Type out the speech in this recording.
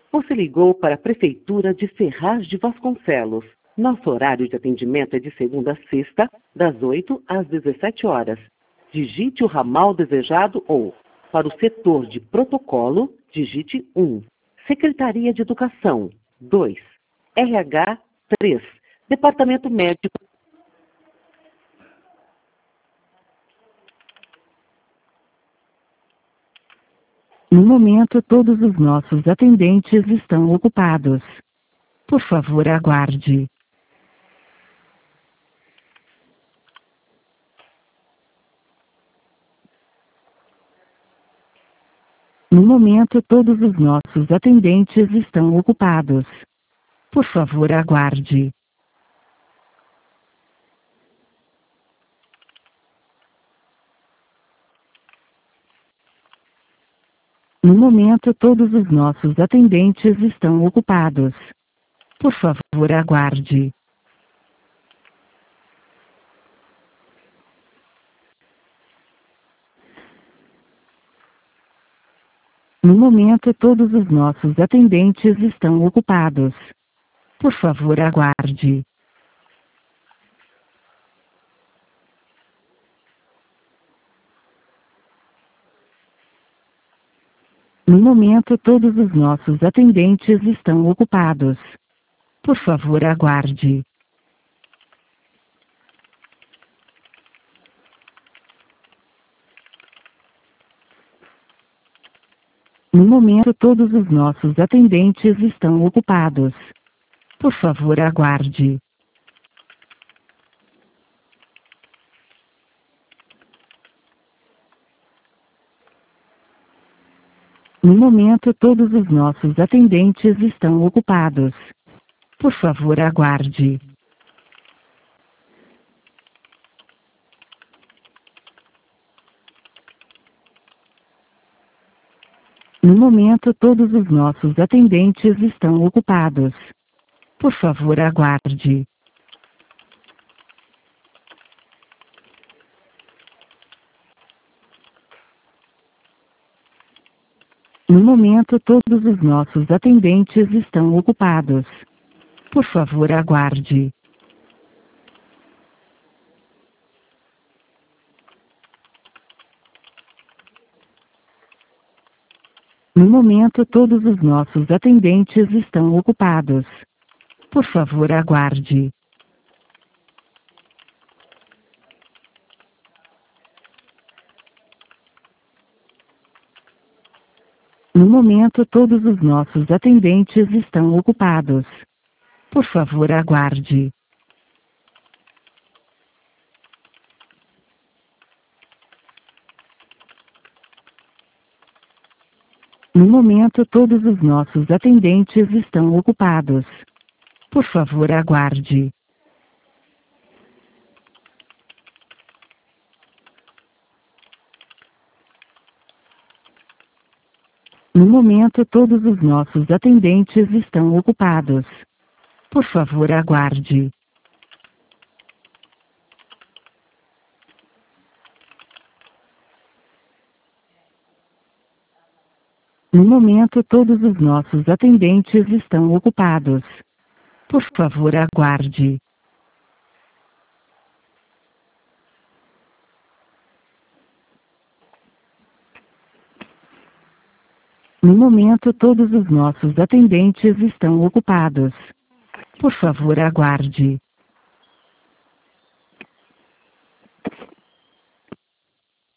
Você ligou para a Prefeitura de Ferraz de Vasconcelos. Nosso horário de atendimento é de segunda a sexta, das 8 às 17 horas. Digite o ramal desejado ou, para o setor de protocolo, digite 1. Secretaria de Educação, 2. RH, 3. Departamento Médico. No momento, todos os nossos atendentes estão ocupados. Por favor, aguarde. No momento, todos os nossos atendentes estão ocupados. Por favor, aguarde. No momento, todos os nossos atendentes estão ocupados. Por favor, aguarde. No momento, todos os nossos atendentes estão ocupados. Por favor, aguarde. No momento, todos os nossos atendentes estão ocupados. Por favor, aguarde. No momento, todos os nossos atendentes estão ocupados. Por favor, aguarde. No momento, todos os nossos atendentes estão ocupados. Por favor, aguarde. No momento, todos os nossos atendentes estão ocupados. Por favor, aguarde. No momento, todos os nossos atendentes estão ocupados. Por favor, aguarde. No momento, todos os nossos atendentes estão ocupados. Por favor, aguarde. No momento, todos os nossos atendentes estão ocupados. Por favor, aguarde. No momento, todos os nossos atendentes estão ocupados. Por favor, aguarde. No momento, todos os nossos atendentes estão ocupados. Por favor, aguarde. No momento, todos os nossos atendentes estão ocupados. Por favor, aguarde. No momento, todos os nossos atendentes estão ocupados. Por favor, aguarde.